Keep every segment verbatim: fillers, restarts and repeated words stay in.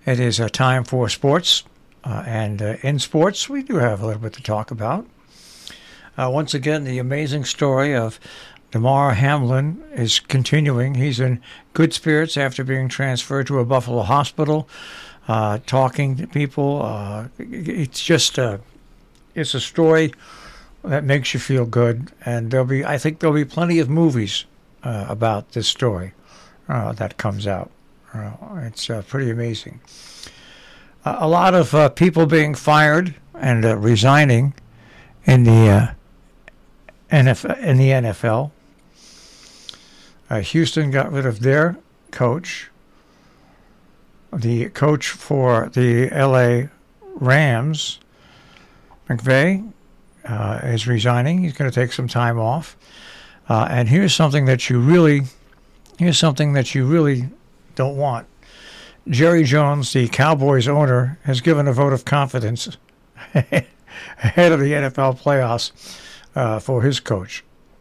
It is a time for sports, uh, and uh, in sports, we do have a little bit to talk about. Uh, once again, the amazing story of Damar Hamlin is continuing. He's in good spirits after being transferred to a Buffalo hospital, uh, talking to people. Uh, it's just a, it's a story that makes you feel good, and there'll be, I think, there'll be plenty of movies uh, about this story uh, that comes out. Uh, it's uh, pretty amazing. Uh, a lot of uh, people being fired and uh, resigning in the uh, N F L, in the N F L. Uh, Houston got rid of their coach. The coach for the L A Rams, McVay, uh, is resigning. He's going to take some time off. Uh, and here's something that you really, here's something that you really don't want. Jerry Jones, the Cowboys owner, has given a vote of confidence ahead of the N F L playoffs uh, for his coach.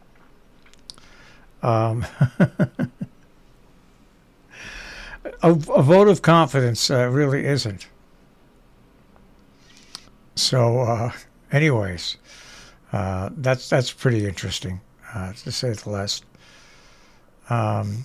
Um, a, a vote of confidence uh, really isn't. So, uh, anyways, uh, that's that's pretty interesting, uh, to say the least. Um,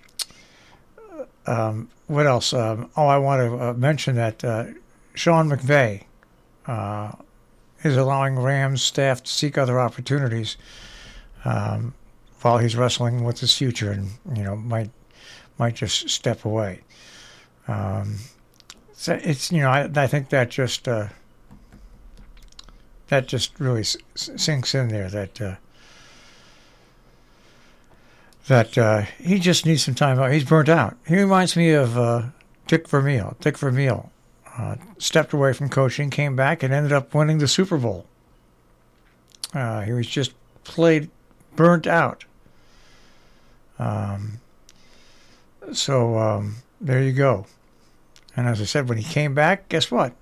um, what else? Um, oh, I want to uh, mention that uh, Sean McVay uh, is allowing Rams staff to seek other opportunities um, while he's wrestling with his future, and you know might might just step away. Um, so it's you know I, I think that just uh, that just really s- sinks in there that uh, that uh, he just needs some time out. He's burnt out. He reminds me of uh, Dick Vermeil. Dick Vermeil uh, stepped away from coaching, came back, and ended up winning the Super Bowl. Uh, he was just played burnt out. Um, so um, there you go. And as I said, when he came back, guess what?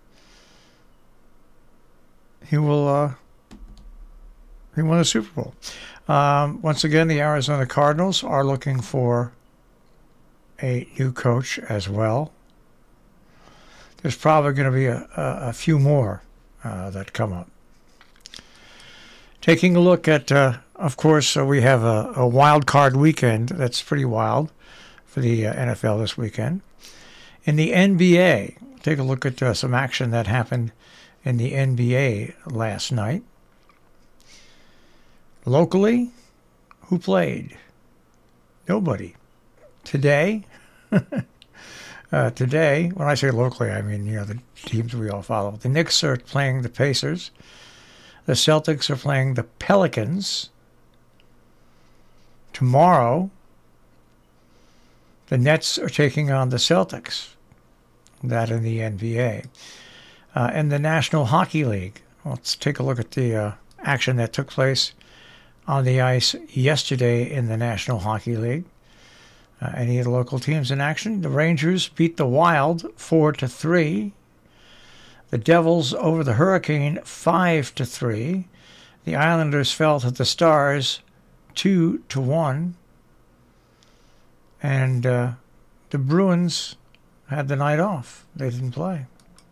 He will. Uh, he won a Super Bowl. Um, once again, the Arizona Cardinals are looking for a new coach as well. There's probably going to be a, a, a few more uh, that come up. Taking a look at, uh, of course, uh, we have a, a wild card weekend that's pretty wild for the uh, N F L this weekend. In the N B A, take a look at uh, some action that happened in the N B A last night. Locally, who played? Nobody. Today, uh, today, when I say locally, I mean, you know, the teams we all follow. The Knicks are playing the Pacers. The Celtics are playing the Pelicans. Tomorrow, the Nets are taking on the Celtics. That in the N B A. Uh, in the National Hockey League, let's take a look at the uh, action that took place on the ice yesterday in the National Hockey League. Uh, any of the local teams in action? The Rangers beat the Wild four to three. The Devils over the Hurricane five to three. The Islanders fell to the Stars two to one. And uh, the Bruins had the night off. They didn't play.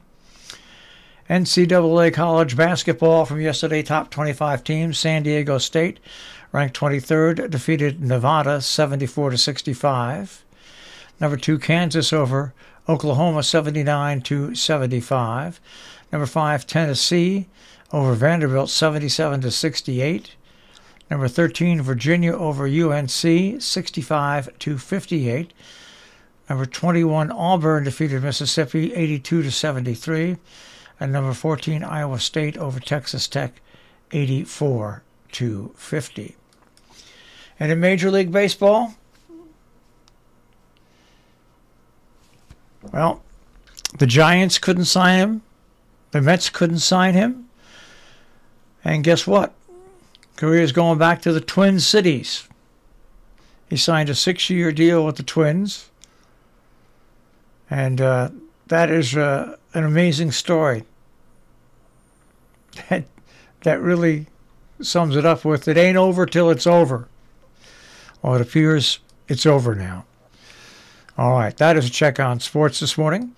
N C double A college basketball from yesterday, top twenty-five teams. San Diego State, ranked twenty-third, defeated Nevada seventy-four to sixty-five. Number two, Kansas over Oklahoma seventy-nine to seventy-five. Number five, Tennessee over Vanderbilt seventy-seven to sixty-eight. Number thirteen, Virginia over U N C sixty-five to fifty-eight. Number twenty-one, Auburn defeated Mississippi eighty-two to seventy-three. And number fourteen, Iowa State over Texas Tech eighty-four to fifty. And in Major League Baseball, well, the Giants couldn't sign him. The Mets couldn't sign him. And guess what? Career's going back to the Twin Cities. He signed a six-year deal with the Twins. And uh, that is uh, an amazing story. That, that really sums it up with, it ain't over till it's over. Well, it appears it's over now. All right, that is a check on sports this morning.